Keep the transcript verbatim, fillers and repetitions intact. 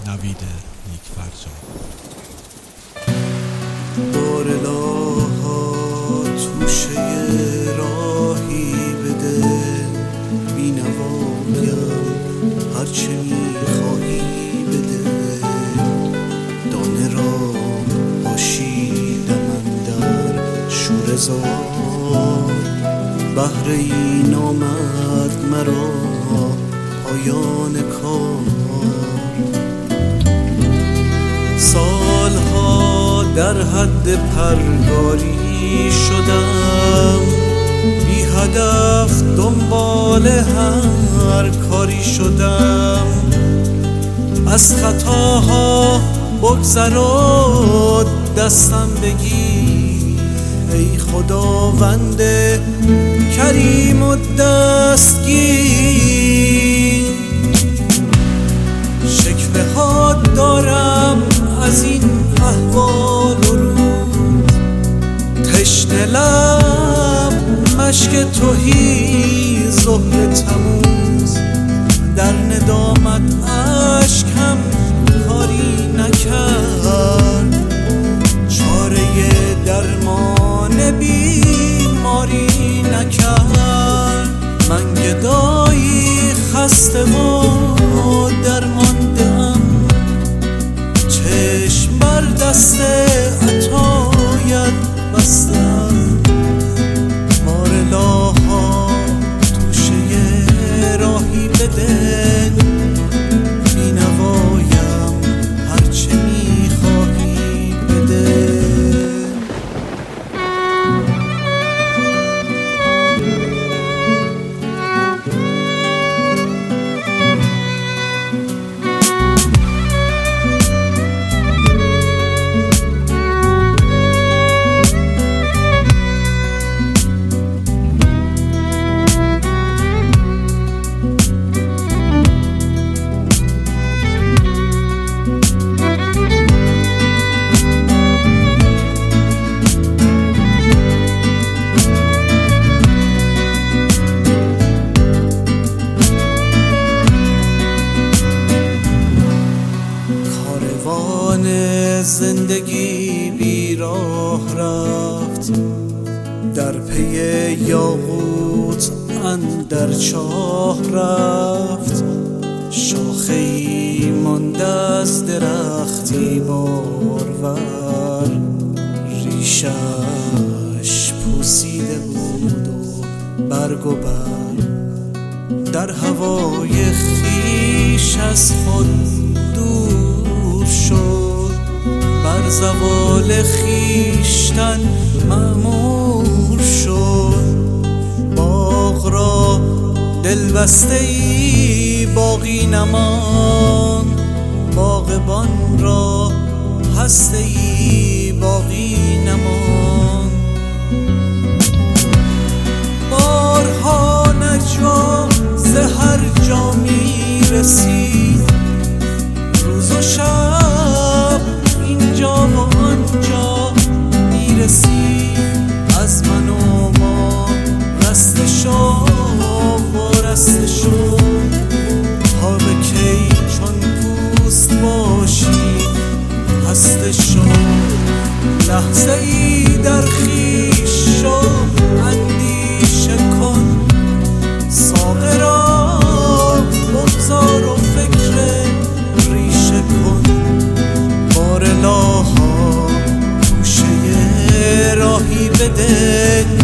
نوید نیکفرجام. بار الها توشه راهی بده، بی نوایم هرچه میخواهی بده. دانه را باشیدم اندر شوره زار، بهر این آمد مرا پایان کار. سالها در حد پرگاری شدم، بی هدف دنبال هر کاری شدم. از خطاها بگذر و دستم بگیر، ای خداوند کریم و دستگیر. شکوه ها دارم از این احوال و روز، تشنه لب مشک تهی ظهر تموز. در ندامت اشکم کاری نکرد، چاره درمان بیماری نکرد. من گدایی خسته و درمانده ام، چشم بر دست عطایت بستم. بار الها توشه راهی بده، بی نوایم هرچه میخواهی بده. زندگی بی راه رفت، در پی یاقوت اندر چاه رفت. شاخه‌ای مانده از درختی بارور، ریشش پوسیده بود و برگ و بر. در هوای خویش از خود دور شد، بر زوال خویشتن مأمور شد. باغ را دلبسته ای باقی نمان، باغبان را هسته ای باقی نمان. بارها نجوا ز هر جا می رسید، روز و شب اینجا و آنجا میرسی. از من و ما رسته شو و رسته شو، تا به کی چون پوست باشی هسته شو. لحظه ای در خویش شو اندیشه کن، ساقه را بگذار و فکر ریشه کن. بار الها توشه راهی بده،